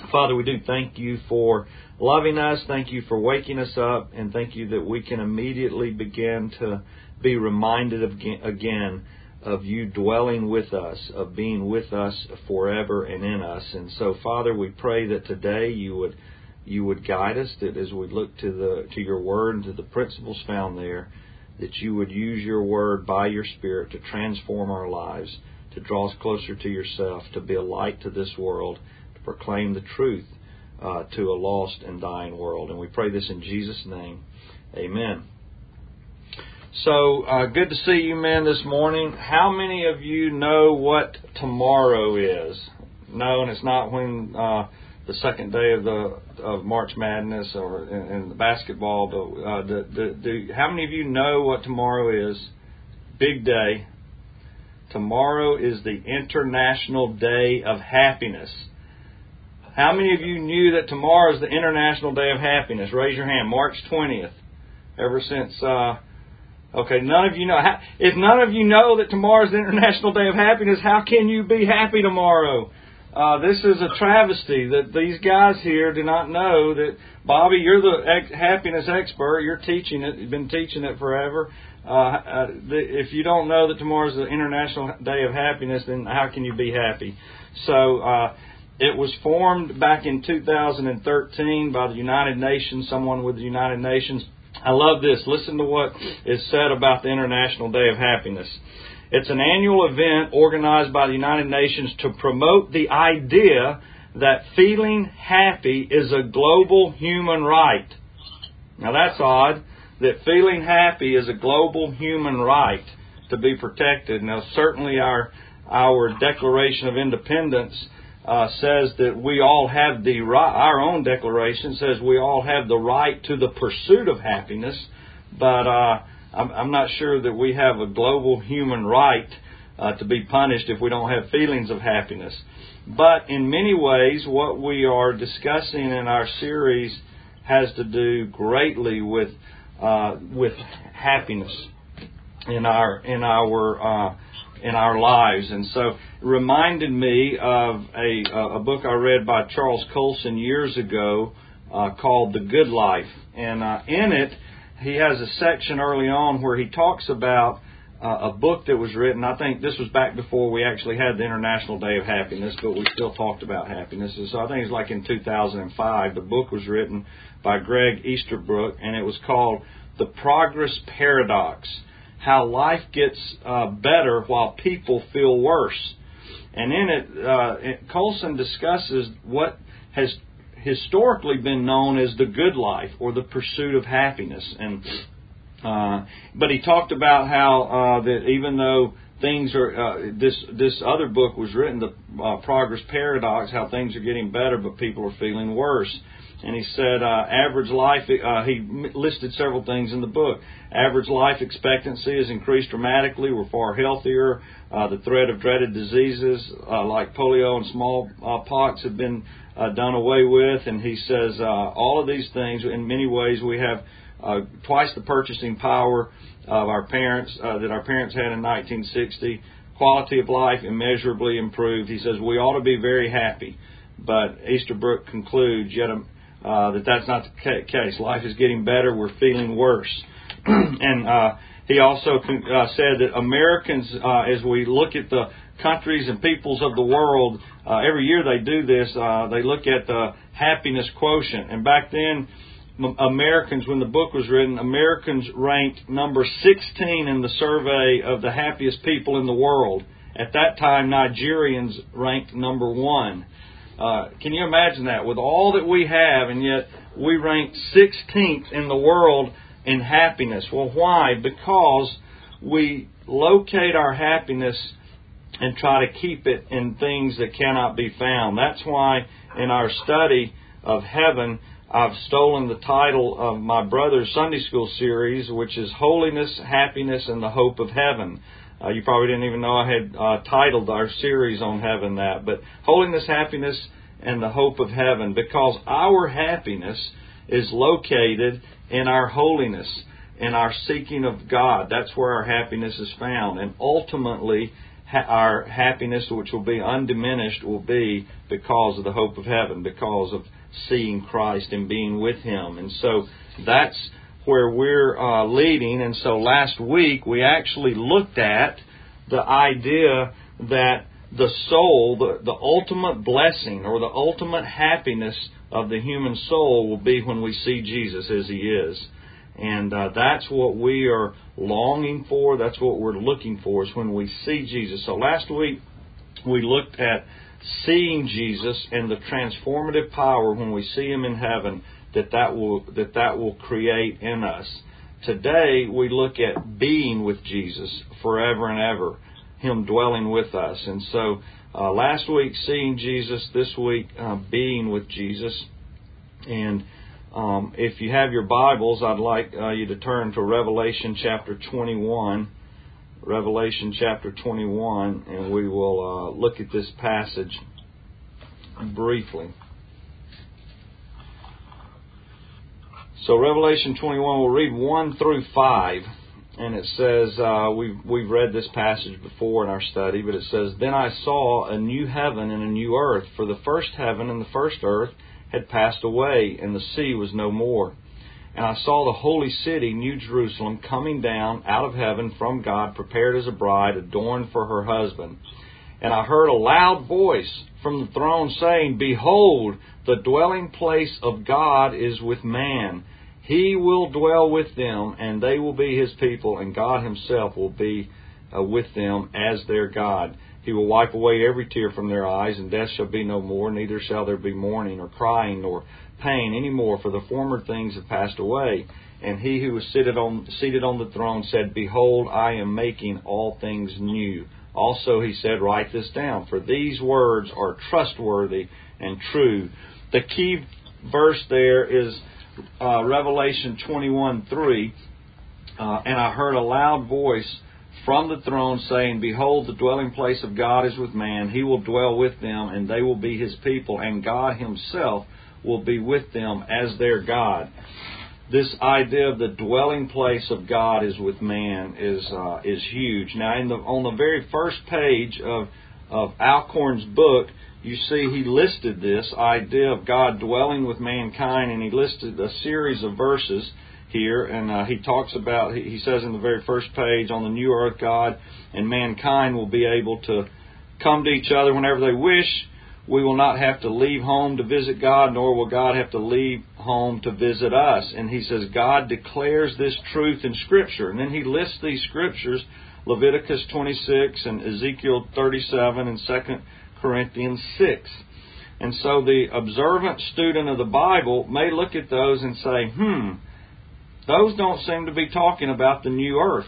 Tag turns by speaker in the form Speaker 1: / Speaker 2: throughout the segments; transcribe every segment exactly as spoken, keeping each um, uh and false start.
Speaker 1: Father, we do thank you for loving us. Thank you for waking us up. And thank you that we can immediately begin to be reminded of, again of you dwelling with us, of being with us forever and in us. And so, Father, we pray that today you would you would guide us, that as we look to the to your word and to the principles found there, that you would use your word by your Spirit to transform our lives, to draw us closer to yourself, to be a light to this world, to proclaim the truth uh, to a lost and dying world. And we pray this in Jesus' name. Amen. So, uh, good to see you, men, this morning. How many of you know what tomorrow is? No, and it's not when uh, the second day of the of March Madness or in, in the basketball. But uh, the, the, the, how many of you know what tomorrow is? Big day. Tomorrow is the International Day of Happiness. How many of you knew that tomorrow is the International Day of Happiness? Raise your hand. March twentieth. Ever since, uh, okay, none of you know. If none of you know that tomorrow is the International Day of Happiness, how can you be happy tomorrow? Uh, this is a travesty that these guys here do not know that, Bobby, you're the ex- happiness expert. You're teaching it. You've been teaching it forever. Uh, uh, the, if you don't know that tomorrow is the International Day of Happiness, then how can you be happy? So uh, it was formed back in two thousand thirteen by the United Nations, someone with the United Nations. I love this. Listen to what is said about the International Day of Happiness. It's an annual event organized by the United Nations to promote the idea that feeling happy is a global human right. Now that's odd, that feeling happy is a global human right to be protected. Now certainly our our Declaration of Independence uh, says that we all have the right, our own declaration says we all have the right to the pursuit of happiness, but uh, I'm, I'm not sure that we have a global human right uh, to be punished if we don't have feelings of happiness. But in many ways, what we are discussing in our series has to do greatly with uh, with happiness in our in our uh, in our lives. And so, it reminded me of a a book I read by Charles Colson years ago uh, called The Good Life, and uh, in it he has a section early on where he talks about uh, a book that was written. I think this was back before we actually had the International Day of Happiness, but we still talked about happiness. And so I think it's like in two thousand five. The book was written by Greg Easterbrook, and it was called The Progress Paradox: How Life Gets uh, Better While People Feel Worse. And in it, uh, it, Colson discusses what has historically been known as the good life or the pursuit of happiness. And uh, but he talked about how uh, that even though things are uh, this this other book was written, the uh, Progress Paradox, how things are getting better but people are feeling worse. And he said uh, average life, uh, he listed several things in the book. Average life expectancy has increased dramatically. We're far healthier. Uh, the threat of dreaded diseases uh, like polio and smallpox have been uh, done away with. And he says uh, all of these things, in many ways, we have uh, twice the purchasing power of our parents uh, that our parents had in nineteen sixty. Quality of life immeasurably improved. He says we ought to be very happy. But Easterbrook concludes yet a Uh, that that's not the case. Life is getting better. We're feeling worse. and uh, he also uh, said that Americans, uh, as we look at the countries and peoples of the world, uh, every year they do this, uh, they look at the happiness quotient. And back then, Americans, when the book was written, Americans ranked number sixteen in the survey of the happiest people in the world. At that time, Nigerians ranked number one. Uh, can you imagine that? With all that we have, and yet we rank sixteenth in the world in happiness. Well, why? Because we locate our happiness and try to keep it in things that cannot be found. That's why in our study of heaven, I've stolen the title of my brother's Sunday school series, which is Holiness, Happiness, and the Hope of Heaven. Uh, you probably didn't even know I had uh, titled our series on heaven that. But holiness, happiness, and the hope of heaven. Because our happiness is located in our holiness, in our seeking of God. That's where our happiness is found. And ultimately, ha- our happiness, which will be undiminished, will be because of the hope of heaven, because of seeing Christ and being with Him. And so that's where we're uh, leading. And so last week we actually looked at the idea that the soul, the, the ultimate blessing or the ultimate happiness of the human soul will be when we see Jesus as He is. And uh, that's what we are longing for. That's what we're looking for, is when we see Jesus. So last week we looked at seeing Jesus and the transformative power when we see Him in heaven that that will, that that will create in us. Today we look at being with Jesus forever and ever, Him dwelling with us. And so uh, last week seeing Jesus, this week uh, being with Jesus. And um, if you have your Bibles, I'd like uh, you to turn to Revelation chapter twenty-one. Revelation chapter twenty-one, and we will uh, look at this passage briefly. So Revelation twenty-one, we'll read one through five. And it says, uh, we've, we've read this passage before in our study, but it says, "Then I saw a new heaven and a new earth, for the first heaven and the first earth had passed away, and the sea was no more. And I saw the holy city, New Jerusalem, coming down out of heaven from God, prepared as a bride, adorned for her husband. And I heard a loud voice from the throne saying, Behold, the dwelling place of God is with man. He will dwell with them, and they will be His people, and God Himself will be uh, with them as their God. He will wipe away every tear from their eyes, and death shall be no more, neither shall there be mourning or crying nor pain any more, for the former things have passed away. And He who was seated on, seated on the throne said, Behold, I am making all things new. Also He said, Write this down, for these words are trustworthy and true." The key verse there is uh, Revelation twenty-one three. Uh, and I heard a loud voice from the throne saying, Behold, the dwelling place of God is with man. He will dwell with them, and they will be His people, and God Himself will be with them as their God. This idea of the dwelling place of God is with man is uh, is huge. Now, in the, on the very first page of of Alcorn's book, you see he listed this idea of God dwelling with mankind, and he listed a series of verses here, and uh, he talks about, he, he says in the very first page, on the new earth, God and mankind will be able to come to each other whenever they wish. We will not have to leave home to visit God, nor will God have to leave home to visit us. And he says God declares this truth in Scripture. And then he lists these Scriptures, Leviticus twenty-six and Ezekiel thirty-seven and Second Corinthians six. And so the observant student of the Bible may look at those and say, hmm, those don't seem to be talking about the new earth.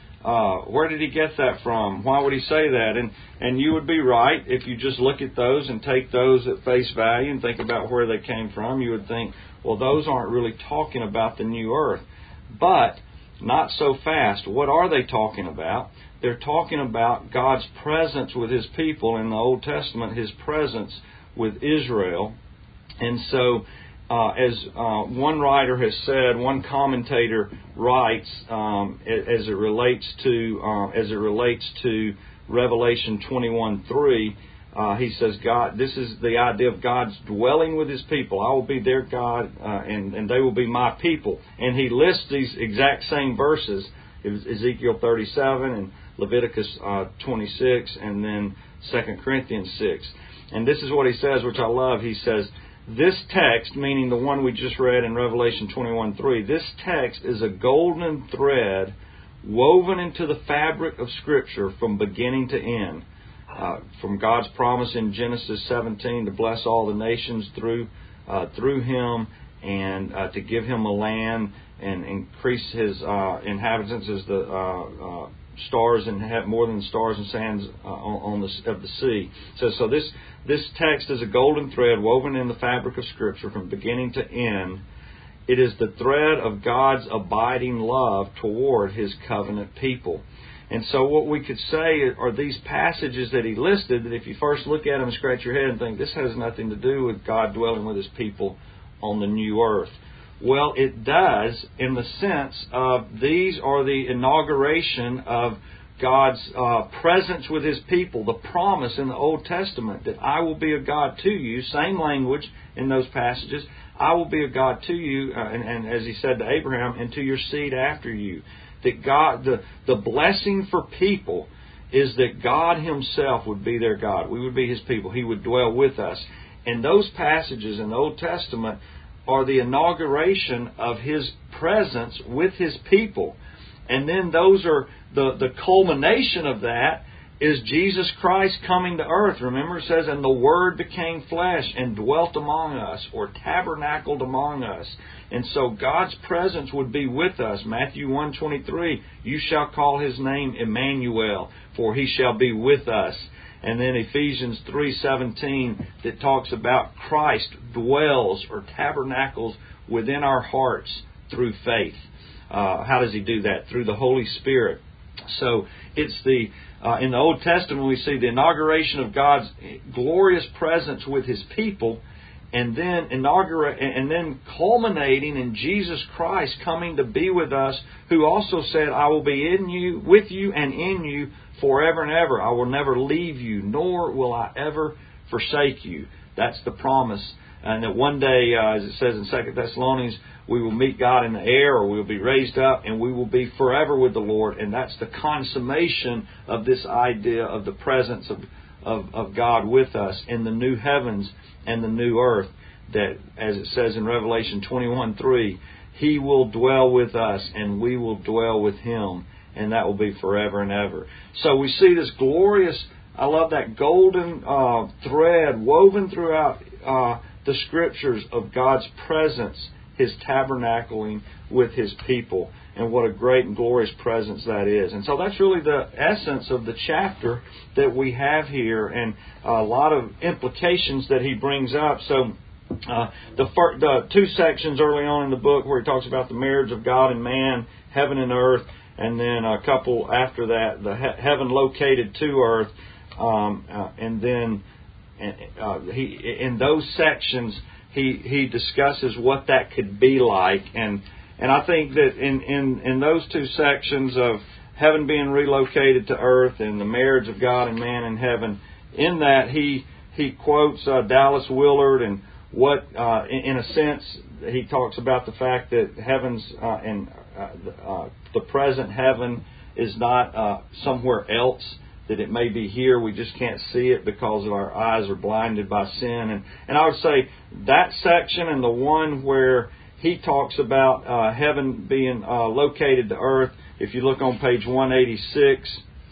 Speaker 1: Uh, where did he get that from? Why would he say that? And and you would be right if you just look at those and take those at face value and think about where they came from. You would think, well, those aren't really talking about the new earth. But not so fast. What are they talking about? They're talking about God's presence with His people in the Old Testament, His presence with Israel. And so, uh, as uh, one writer has said, one commentator writes, um, as it relates to uh, as it relates to Revelation twenty-one three, uh, he says, "God, this is the idea of God's dwelling with His people. I will be their God, uh, and and they will be my people." And he lists these exact same verses, Ezekiel thirty-seven and Leviticus uh, twenty-six, and then Second Corinthians six. And this is what he says, which I love. He says, this text, meaning the one we just read in Revelation twenty-one three, this text is a golden thread woven into the fabric of Scripture from beginning to end. Uh, from God's promise in Genesis seventeen to bless all the nations through uh, through Him, and uh, to give Him a land and increase His uh, inhabitants as the uh, uh, stars, and have more than the stars and sands uh, on, on the of the sea. So, so this this text is a golden thread woven in the fabric of Scripture from beginning to end. It is the thread of God's abiding love toward His covenant people. And so what we could say are these passages that he listed, that if you first look at them and scratch your head and think, this has nothing to do with God dwelling with His people on the new earth. Well, it does, in the sense of these are the inauguration of God's uh, presence with His people, the promise in the Old Testament that I will be a God to you, same language in those passages, I will be a God to you, uh, and, and as He said to Abraham, and to your seed after you. That God, the, the blessing for people is that God Himself would be their God. We would be His people. He would dwell with us. And those passages in the Old Testament are the inauguration of His presence with His people. And then those are the, the culmination of that is Jesus Christ coming to earth. Remember it says, and the Word became flesh and dwelt among us, or tabernacled among us. And so God's presence would be with us. Matthew one twenty-three, you shall call His name Emmanuel, for He shall be with us. And then Ephesians three seventeen that talks about Christ dwells or tabernacles within our hearts through faith. Uh, how does He do that? Through the Holy Spirit. So it's the uh, in the Old Testament we see the inauguration of God's glorious presence with His people, and then inaugurate and then culminating in Jesus Christ coming to be with us, who also said, I will be in you, with you, and in you forever and ever. I will never leave you, nor will I ever forsake you. That's the promise. And that one day, uh, as it says in Second Thessalonians, we will meet God in the air, or we will be raised up, and we will be forever with the Lord. And that's the consummation of this idea of the presence of, of, of God with us in the new heavens and the new earth. That, as it says in Revelation twenty-one three, He will dwell with us, and we will dwell with Him. And that will be forever and ever. So we see this glorious, I love that golden uh, thread woven throughout uh, the Scriptures of God's presence, His tabernacling with His people. And what a great and glorious presence that is. And so that's really the essence of the chapter that we have here, and a lot of implications that he brings up. So uh, the, fir- the two sections early on in the book where he talks about the marriage of God and man, heaven and earth, and then a couple after that, the he- heaven located to earth, um, uh, and then uh, he in those sections he he discusses what that could be like, and and I think that in in in those two sections of heaven being relocated to earth and the marriage of God and man in heaven, in that he he quotes uh, Dallas Willard, and what uh, in, in a sense he talks about the fact that heaven's uh, and uh, the, uh, the present heaven is not uh, somewhere else, that it may be here, we just can't see it because our eyes are blinded by sin. And, and I would say that section and the one where he talks about uh, heaven being uh, located to earth, if you look on page one eighty-six,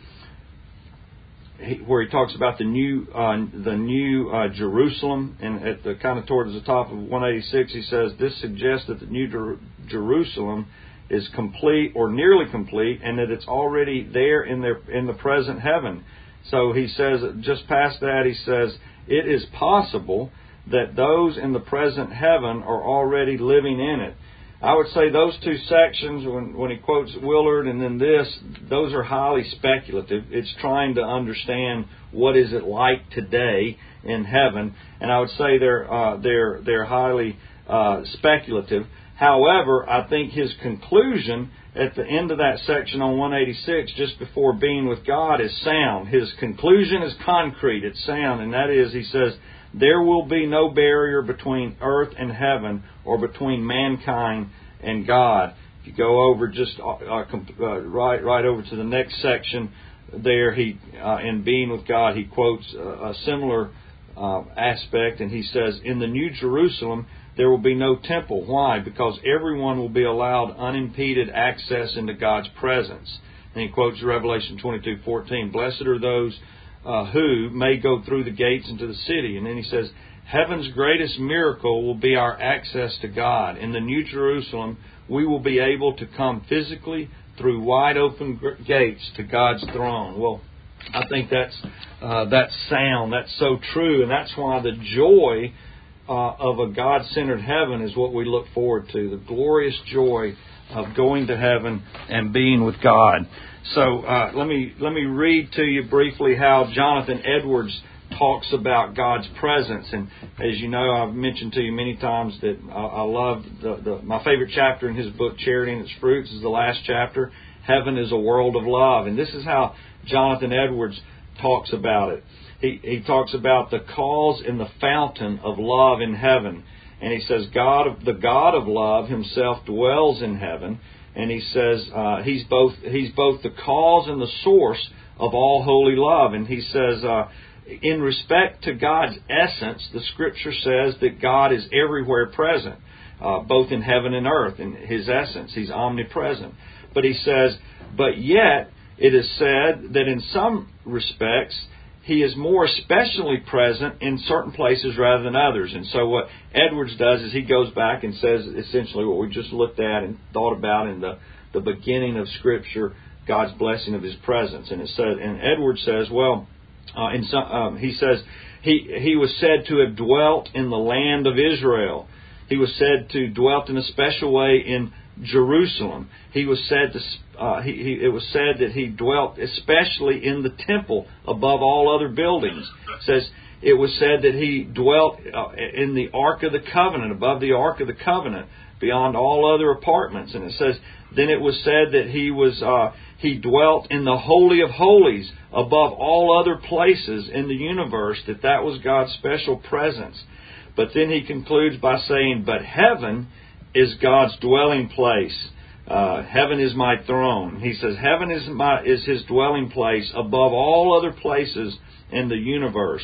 Speaker 1: he, where he talks about the new uh, the new uh, Jerusalem, and at the kind of towards the top of one eighty-six, he says this suggests that the new Jer- Jerusalem is complete or nearly complete, and that it's already there in their in the present heaven. So he says, just past that, he says, it is possible that those in the present heaven are already living in it. I would say those two sections, when, when he quotes Willard and then this, those are highly speculative. It's trying to understand what is it like today in heaven, and I would say they're uh, they're they're highly uh, speculative. However, I think his conclusion at the end of that section on one eighty-six, just before being with God, is sound. His conclusion is concrete, it's sound, and that is, he says, there will be no barrier between earth and heaven, or between mankind and God. If you go over just uh, uh, right right over to the next section there, he uh, in being with God, he quotes a, a similar uh, aspect, and he says, in the New Jerusalem, there will be no temple. Why? Because everyone will be allowed unimpeded access into God's presence. And he quotes Revelation twenty-two fourteen. Blessed are those uh, who may go through the gates into the city. And then he says, heaven's greatest miracle will be our access to God. In the New Jerusalem, we will be able to come physically through wide open gates to God's throne. Well, I think that's uh, that's sound. That's so true. And that's why the joy Uh, of a God-centered heaven is what we look forward to, the glorious joy of going to heaven and being with God. So uh, let me let me read to you briefly how Jonathan Edwards talks about God's presence. And as you know, I've mentioned to you many times that I, I love the, the my favorite chapter in his book, Charity and Its Fruits, is the last chapter. heaven is a world of love. And this is how Jonathan Edwards talks about it. He, he talks about the cause and the fountain of love in heaven. And he says, God, the God of love himself dwells in heaven. And he says uh, he's both he's both the cause and the source of all holy love. And he says, uh, in respect to God's essence, the Scripture says that God is everywhere present, uh, both in heaven and earth. In His essence, He's omnipresent. But he says, but yet it is said that in some respects He is more especially present in certain places rather than others. And so what Edwards does is he goes back and says essentially what we just looked at and thought about in the, the beginning of Scripture, God's blessing of His presence. And it said, and Edwards says, well, uh, in some, um, he says he he was said to have dwelt in the land of Israel. He was said to dwelt in a special way in Jerusalem. He was said to. Uh, he, he, it was said that he dwelt especially in the temple above all other buildings. It says it was said that he dwelt uh, in the Ark of the Covenant, above the Ark of the Covenant, beyond all other apartments. And it says then it was said that he was uh, he dwelt in the Holy of Holies, above all other places in the universe. That that was God's special presence. But then he concludes by saying, "But heaven is God's dwelling place. Uh, heaven is my throne." He says, heaven is my is His dwelling place above all other places in the universe.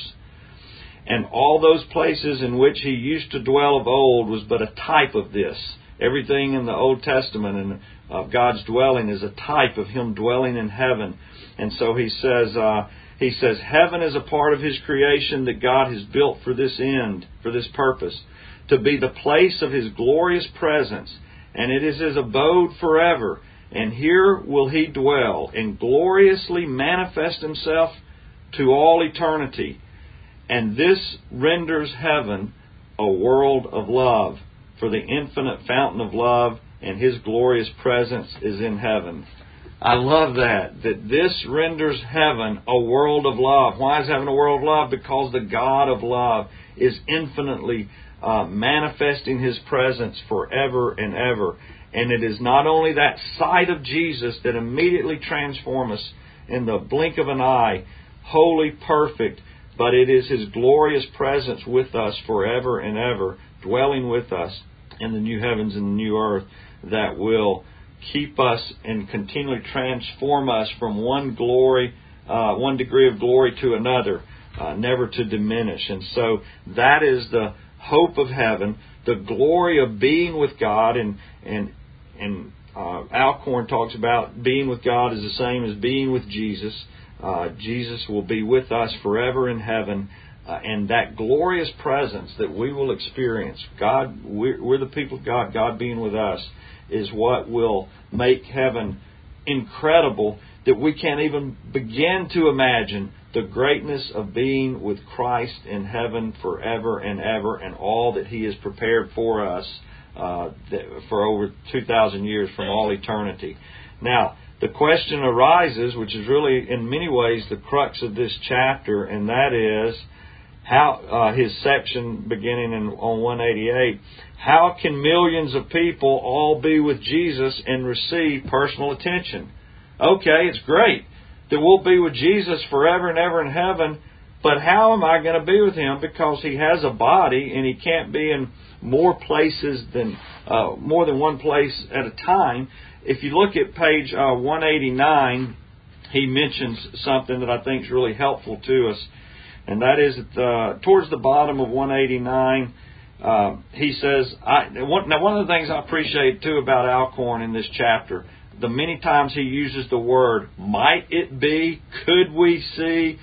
Speaker 1: And all those places in which He used to dwell of old was but a type of this. Everything in the Old Testament and uh, God's dwelling is a type of Him dwelling in heaven. And so he says, uh, he says, heaven is a part of His creation that God has built for this end, for this purpose, to be the place of His glorious presence. And it is His abode forever. And here will He dwell and gloriously manifest Himself to all eternity. And this renders heaven a world of love, for the infinite fountain of love and His glorious presence is in heaven. I love that, that this renders heaven a world of love. Why is heaven a world of love? Because the God of love is infinitely uh, manifesting His presence forever and ever. And it is not only that sight of Jesus that immediately transforms us in the blink of an eye, holy, perfect, but it is His glorious presence with us forever and ever, dwelling with us in the new heavens and the new earth, that will keep us and continually transform us from one glory, uh, one degree of glory to another, uh, never to diminish. And so that is the hope of heaven, the glory of being with God. And and and uh, Alcorn talks about being with God is the same as being with Jesus. Uh, Jesus will be with us forever in heaven. Uh, and that glorious presence that we will experience, God, we're, we're the people of God, God being with us, is what will make heaven incredible, that we can't even begin to imagine the greatness of being with Christ in heaven forever and ever, and all that He has prepared for us uh, for over two thousand years, from all eternity. Now, the question arises, which is really in many ways the crux of this chapter, and that is, how uh, his section beginning in, on one eighty-eight, how can millions of people all be with Jesus and receive personal attention? Okay, it's great that we'll be with Jesus forever and ever in heaven, but how am I going to be with Him? Because He has a body and He can't be in more places than uh, more than one place at a time. If you look at page uh, one eighty-nine, he mentions something that I think is really helpful to us. And that is that uh, towards the bottom of one eighty-nine, uh, he says, I, one, now one of the things I appreciate too about Alcorn in this chapter, the many times he uses the word, might it be, could we see,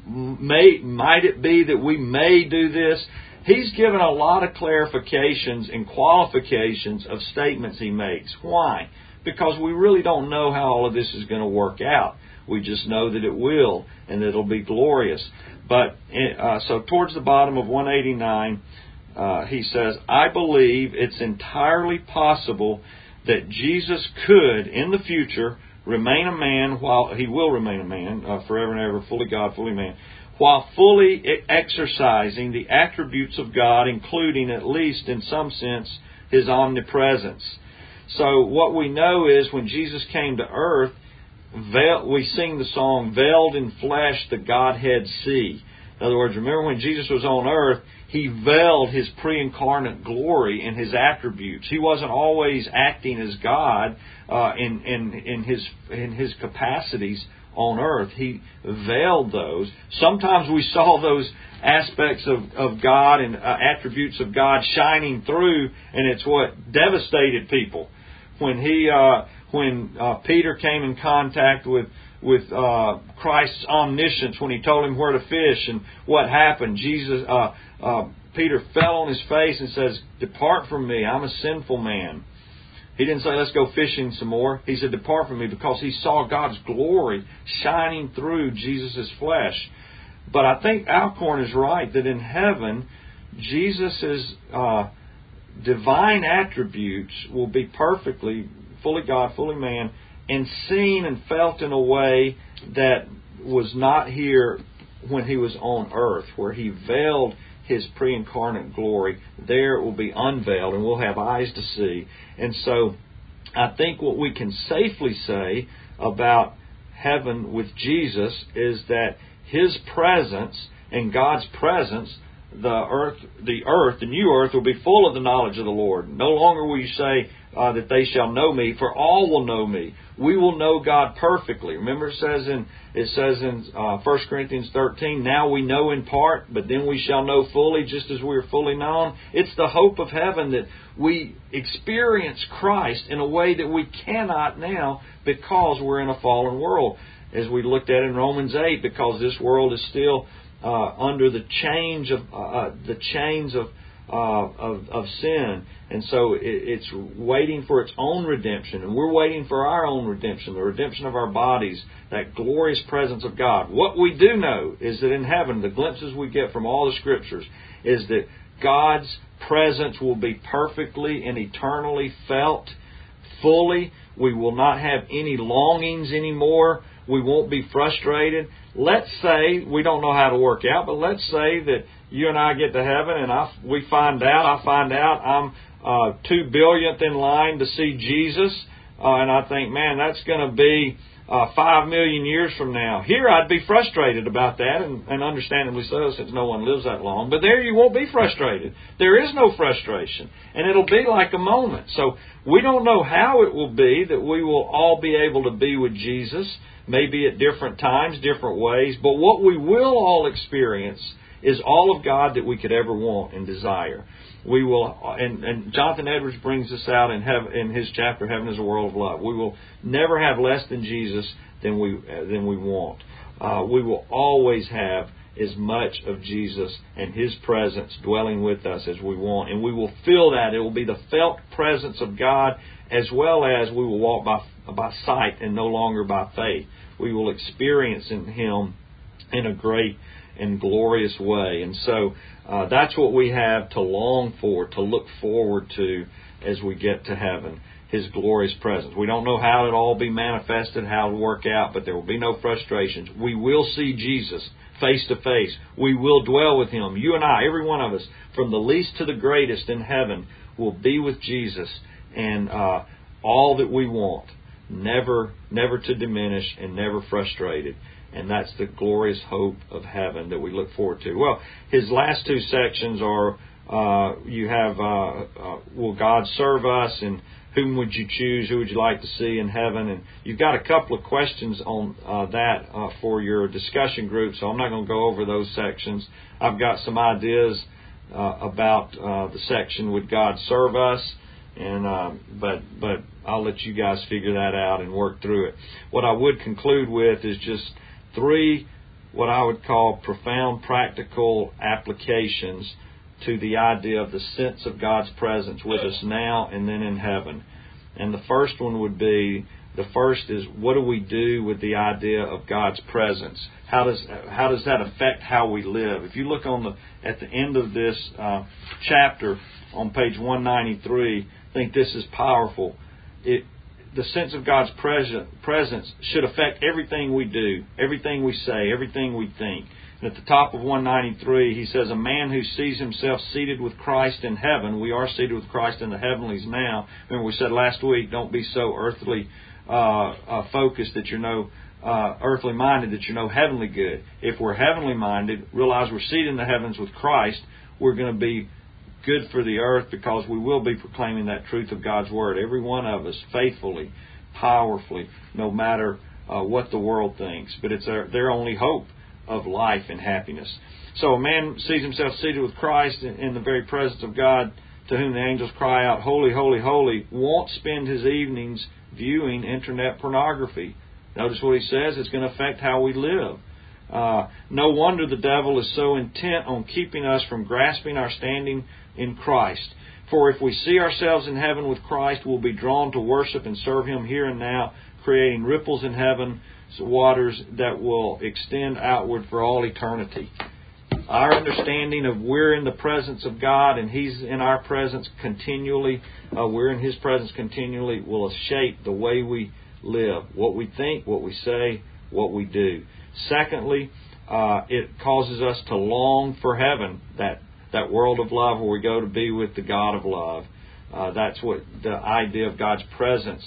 Speaker 1: may, might it be that we may do this. He's given a lot of clarifications and qualifications of statements he makes. Why? Because we really don't know how all of this is going to work out. We just know that it will, and that it'll be glorious. But uh, so towards the bottom of one eighty-nine, uh, he says, I believe it's entirely possible that Jesus could, in the future, remain a man while he will remain a man uh, forever and ever, fully God, fully man, while fully exercising the attributes of God, including, at least in some sense, His omnipresence. So what we know is when Jesus came to earth, veil, we sing the song, "Veiled in flesh the Godhead see." In other words, remember when Jesus was on earth, He veiled His pre-incarnate glory and His attributes. He wasn't always acting as God uh, in, in, in, his, in His capacities on earth. He veiled those. Sometimes we saw those aspects of, of God and uh, attributes of God shining through, and it's what devastated people. When he, uh, when uh, Peter came in contact with with uh, Christ's omniscience, when He told him where to fish and what happened, Jesus, uh, uh, Peter fell on his face and says, "Depart from me, I'm a sinful man." He didn't say, "Let's go fishing some more." He said, "Depart from me," because he saw God's glory shining through Jesus' flesh. But I think Alcorn is right that in heaven, Jesus' uh, divine attributes will be perfectly, fully God, fully man, and seen and felt in a way that was not here when He was on earth, where He veiled His pre-incarnate glory. There it will be unveiled, and we'll have eyes to see. And so I think what we can safely say about heaven with Jesus is that His presence and God's presence, the earth, the earth, the new earth, will be full of the knowledge of the Lord. No longer will you say uh, that they shall know me, for all will know me. We will know God perfectly. Remember, it says in it says in uh, First Corinthians thirteen, "Now we know in part, but then we shall know fully, just as we are fully known." It's the hope of heaven that we experience Christ in a way that we cannot now because we're in a fallen world. As we looked at in Romans eight, because this world is still uh, under the change of uh, the chains of, uh, of of sin, and so it, it's waiting for its own redemption, and we're waiting for our own redemption, the redemption of our bodies, that glorious presence of God. What we do know is that in heaven, the glimpses we get from all the Scriptures is that God's presence will be perfectly and eternally felt, fully. We will not have any longings anymore. We won't be frustrated. Let's say, we don't know how to work out, but let's say that you and I get to heaven and I, we find out, I find out I'm uh, two billionth in line to see Jesus. Uh, and I think, man, that's going to be uh, five million years from now. Here I'd be frustrated about that, and, and understandably so, since no one lives that long. But there you won't be frustrated. There is no frustration. And it'll be like a moment. So we don't know how it will be that we will all be able to be with Jesus, maybe at different times, different ways. But what we will all experience is all of God that we could ever want and desire. We will, and, and Jonathan Edwards brings this out in, heaven, in his chapter, "Heaven is a World of Love." We will never have less than Jesus than we uh, than we want. Uh, we will always have as much of Jesus and His presence dwelling with us as we want, and we will feel that. It will be the felt presence of God, as well as we will walk by by sight and no longer by faith. We will experience in Him in a great and glorious way. And so uh, that's what we have to long for, to look forward to as we get to heaven, His glorious presence. We don't know how it'll all be manifested, how it'll work out, but there will be no frustrations. We will see Jesus face to face. We will dwell with Him. You and I, every one of us, from the least to the greatest in heaven, will be with Jesus, and uh, all that we want, never, never to diminish and never frustrated. And that's the glorious hope of heaven that we look forward to. Well, his last two sections are, uh, you have, uh, uh, will God serve us, and whom would you choose, who would you like to see in heaven? And you've got a couple of questions on uh, that uh, for your discussion group, so I'm not going to go over those sections. I've got some ideas uh, about uh, the section, would God serve us? And uh, but but I'll let you guys figure that out and work through it. What I would conclude with is just three, what I would call profound practical applications to the idea of the sense of God's presence with us now and then in heaven. And the first one would be, the first is, what do we do with the idea of God's presence? How does how does that affect how we live? If you look on the at the end of this uh, chapter on page one ninety-three, I think this is powerful. It The sense of God's presence should affect everything we do, everything we say, everything we think. At the top of one ninety-three, he says, a man who sees himself seated with Christ in heaven, we are seated with Christ in the heavenlies now. Remember we said last week, don't be so earthly uh, uh, focused that you're no uh, earthly minded, that you're no heavenly good. If we're heavenly minded, realize we're seated in the heavens with Christ, we're going to be good for the earth because we will be proclaiming that truth of God's Word. Every one of us, faithfully, powerfully, no matter uh, what the world thinks. But it's our, their only hope of life and happiness. So a man sees himself seated with Christ in, in the very presence of God, to whom the angels cry out, holy, holy, holy, won't spend his evenings viewing internet pornography. Notice what he says, it's going to affect how we live. Uh, no wonder the devil is so intent on keeping us from grasping our standing in Christ. For if we see ourselves in heaven with Christ, we'll be drawn to worship and serve Him here and now, creating ripples in heaven, waters that will extend outward for all eternity. Our understanding of we're in the presence of God and He's in our presence continually, uh, we're in His presence continually, will shape the way we live, what we think, what we say, what we do. Secondly, uh, it causes us to long for heaven, that, that world of love where we go to be with the God of love. Uh, that's what the idea of God's presence,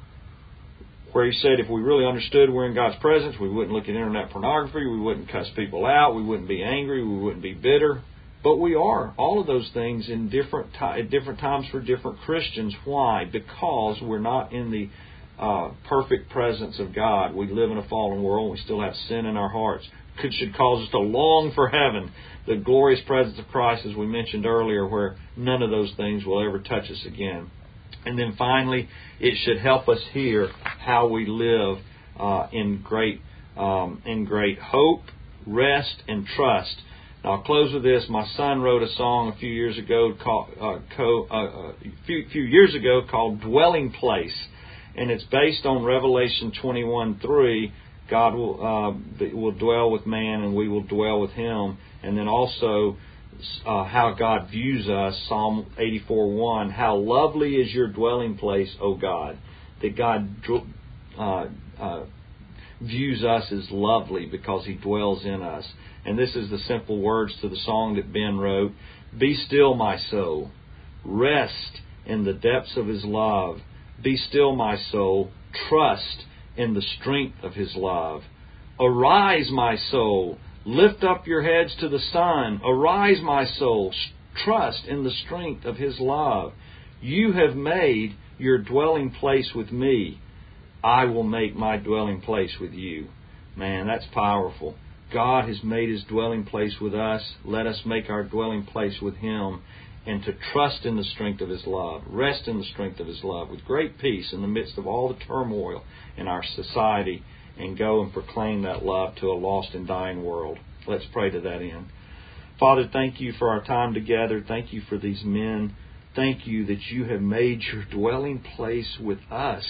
Speaker 1: where he said if we really understood we're in God's presence, we wouldn't look at internet pornography, we wouldn't cuss people out, we wouldn't be angry, we wouldn't be bitter. But we are. All of those things in different t- at different times for different Christians. Why? Because we're not in the uh, perfect presence of God. We live in a fallen world. We still have sin in our hearts. It should cause us to long for heaven, the glorious presence of Christ, as we mentioned earlier, where none of those things will ever touch us again. And then finally, it should help us hear how we live uh, in great um, in great hope, rest, and trust. Now, I'll close with this. My son wrote a song a few years ago called uh, co, uh, a few, few years ago called "Dwelling Place," and it's based on Revelation twenty-one three. God will uh, will dwell with man, and we will dwell with Him, and then also Uh, how God views us, Psalm eighty-four one. How lovely is your dwelling place, O God. That God uh, uh, views us as lovely because He dwells in us. And this is the simple words to the song that Ben wrote. Be still, my soul. Rest in the depths of His love. Be still, my soul. Trust in the strength of His love. Arise, my soul. Lift up your heads to the sun. Arise, my soul. Trust in the strength of His love. You have made your dwelling place with me. I will make my dwelling place with you. Man, that's powerful. God has made His dwelling place with us. Let us make our dwelling place with Him, and to trust in the strength of His love. Rest in the strength of His love with great peace in the midst of all the turmoil in our society, and go and proclaim that love to a lost and dying world. Let's pray to that end. Father, thank You for our time together. Thank You for these men. Thank You that You have made Your dwelling place with us.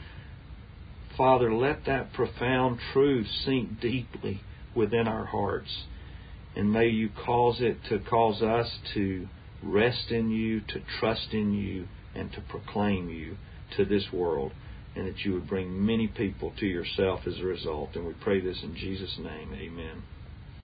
Speaker 1: Father, let that profound truth sink deeply within our hearts. And may You cause it to cause us to rest in You, to trust in You, and to proclaim You to this world. And that You would bring many people to Yourself as a result. And we pray this in Jesus' name. Amen.